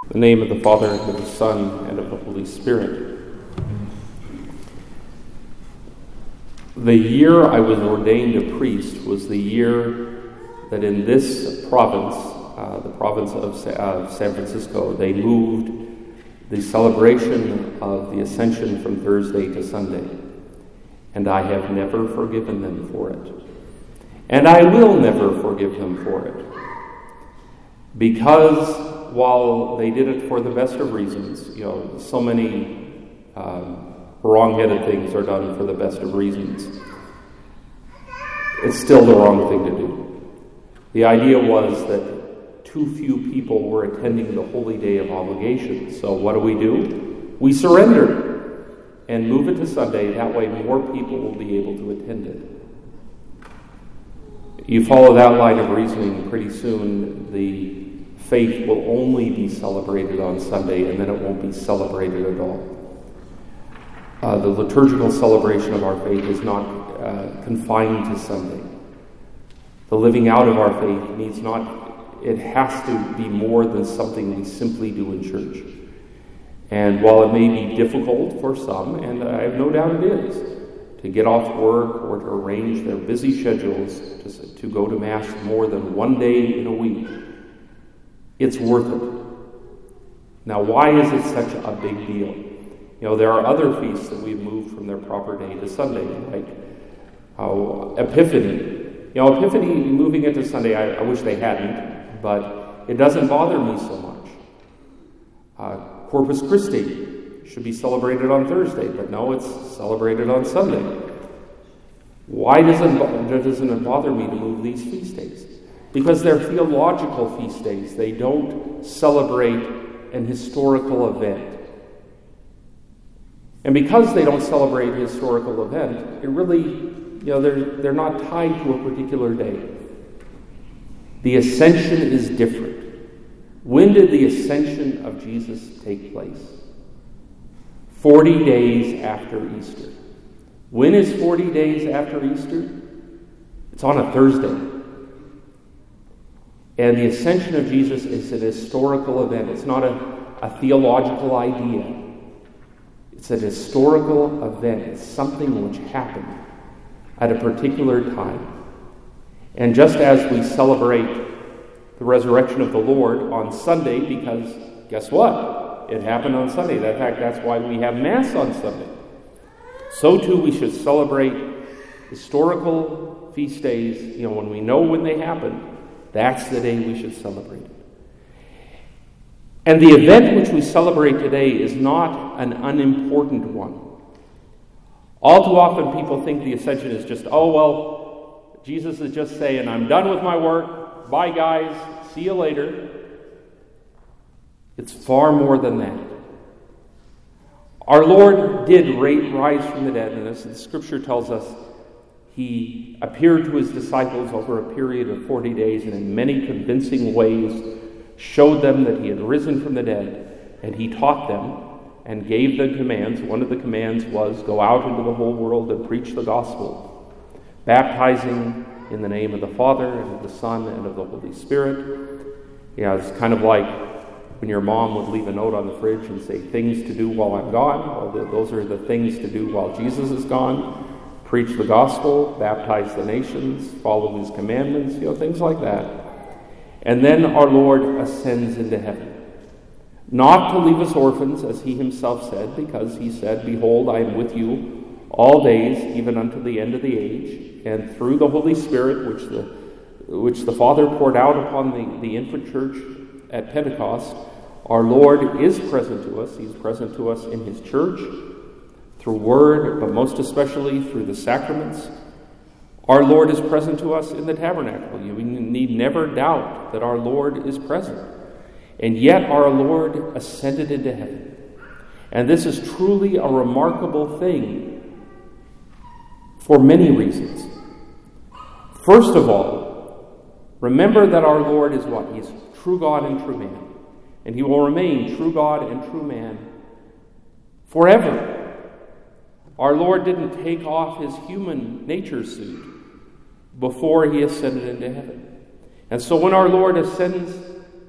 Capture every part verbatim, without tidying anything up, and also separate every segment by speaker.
Speaker 1: In the name of the Father, and of the Son, and of the Holy Spirit. The year I was ordained a priest was the year that in this province, uh, the province of Sa- uh, San Francisco, they moved the celebration of the Ascension from Thursday to Sunday. And I have never forgiven them for it. And I will never forgive them for it. Because while they did it for the best of reasons, you know, so many um, wrong-headed things are done for the best of reasons, it's still the wrong thing to do. The idea was that too few people were attending the holy day of obligation. So what do we do? We surrender and move it to Sunday. That way more people will be able to attend it. You follow that line of reasoning, pretty soon the faith will only be celebrated on Sunday, and then it won't be celebrated at all. Uh, the liturgical celebration of our faith is not uh, confined to Sunday. The living out of our faith needs not, it has to be more than something we simply do in church. And while it may be difficult for some, and I have no doubt it is, to get off work or to arrange their busy schedules to, to go to Mass more than one day in a week, it's worth it. Now, why is it such a big deal? You know, there are other feasts that we've moved from their proper day to Sunday, like oh, Epiphany. You know, Epiphany, moving it to Sunday, I, I wish they hadn't, but it doesn't bother me so much. Uh, Corpus Christi should be celebrated on Thursday, but no, it's celebrated on Sunday. Why doesn't, doesn't it bother me to move these feast days? Because they're theological feast days. They don't celebrate an historical event. And because they don't celebrate a historical event, it really, you know, they're, they're not tied to a particular day. The Ascension is different. When did the Ascension of Jesus take place? Forty days after Easter. When is forty days after Easter? It's on a Thursday. And the Ascension of Jesus is an historical event. It's not a, a theological idea. It's an historical event. It's something which happened at a particular time. And just as we celebrate the resurrection of the Lord on Sunday, because guess what? It happened on Sunday. In fact, that's why we have Mass on Sunday. So too we should celebrate historical feast days, you know, when we know when they happened. That's the day we should celebrate it. And the event which we celebrate today is not an unimportant one. All too often people think the Ascension is just, oh, well, Jesus is just saying, I'm done with my work. Bye, guys. See you later. It's far more than that. Our Lord did rise from the dead, and as the Scripture tells us, He appeared to his disciples over a period of forty days and in many convincing ways showed them that he had risen from the dead, and he taught them and gave them commands. One of the commands was, go out into the whole world and preach the gospel, baptizing in the name of the Father and of the Son and of the Holy Spirit. You know, it's kind of like when your mom would leave a note on the fridge and say, things to do while I'm gone. Well, those are the things to do while Jesus is gone. Preach the gospel, baptize the nations, follow his commandments, you know, things like that. And then our Lord ascends into heaven. Not to leave us orphans, as he himself said, because he said, behold, I am with you all days, even unto the end of the age. And through the Holy Spirit, which the which the Father poured out upon the, the infant church at Pentecost, our Lord is present to us. He's present to us in his church, through word, but most especially through the sacraments. Our Lord is present to us in the tabernacle. You need never doubt that our Lord is present. And yet our Lord ascended into heaven. And this is truly a remarkable thing for many reasons. First of all, remember that our Lord is what? He is true God and true man. And he will remain true God and true man forever. Our Lord didn't take off his human nature suit before he ascended into heaven. And so when our Lord ascends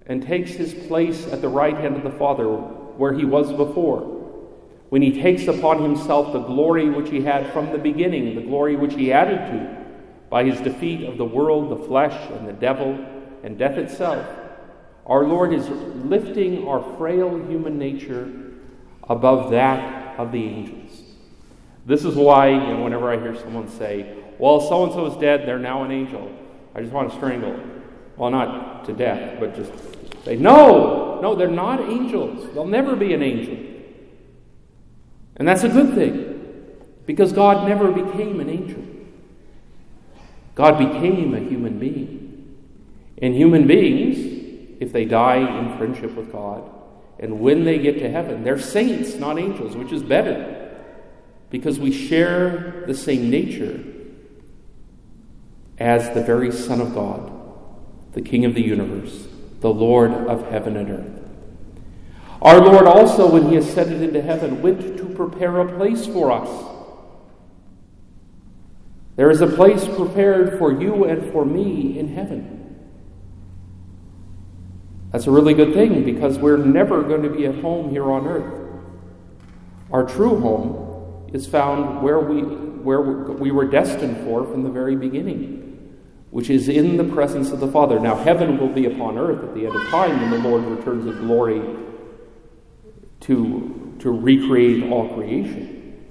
Speaker 1: and takes his place at the right hand of the Father where he was before, when he takes upon himself the glory which he had from the beginning, the glory which he added to by his defeat of the world, the flesh, and the devil, and death itself, our Lord is lifting our frail human nature above that of the angels. This is why, you know, whenever I hear someone say, well, so-and-so is dead, they're now an angel, I just want to strangle them. Well, not to death, but just say, no, no, they're not angels. They'll never be an angel. And that's a good thing, because God never became an angel. God became a human being. And human beings, if they die in friendship with God, and when they get to heaven, they're saints, not angels, which is better, because we share the same nature as the very Son of God, the King of the universe, the Lord of heaven and earth. Our Lord also, when he ascended into heaven, went to prepare a place for us. There is a place prepared for you and for me in heaven. That's a really good thing, because we're never going to be at home here on earth. Our true home is found where we, where we were destined for from the very beginning, which is in the presence of the Father. Now, heaven will be upon earth at the end of time when the Lord returns in glory to, to recreate all creation.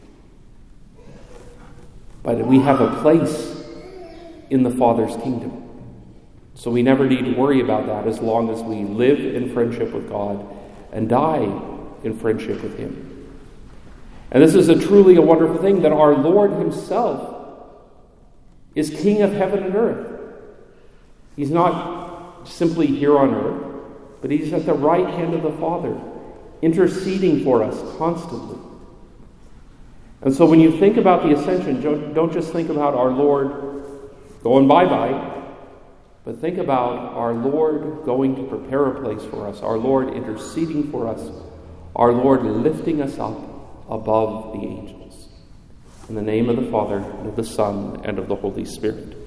Speaker 1: But we have a place in the Father's kingdom. So we never need to worry about that as long as we live in friendship with God and die in friendship with him. And this is a truly a wonderful thing, that our Lord himself is King of heaven and earth. He's not simply here on earth, but he's at the right hand of the Father, interceding for us constantly. And so when you think about the ascension, don't just think about our Lord going bye-bye, but think about our Lord going to prepare a place for us, our Lord interceding for us, our Lord lifting us up above the angels. In the name of the Father, and of the Son, and of the Holy Spirit.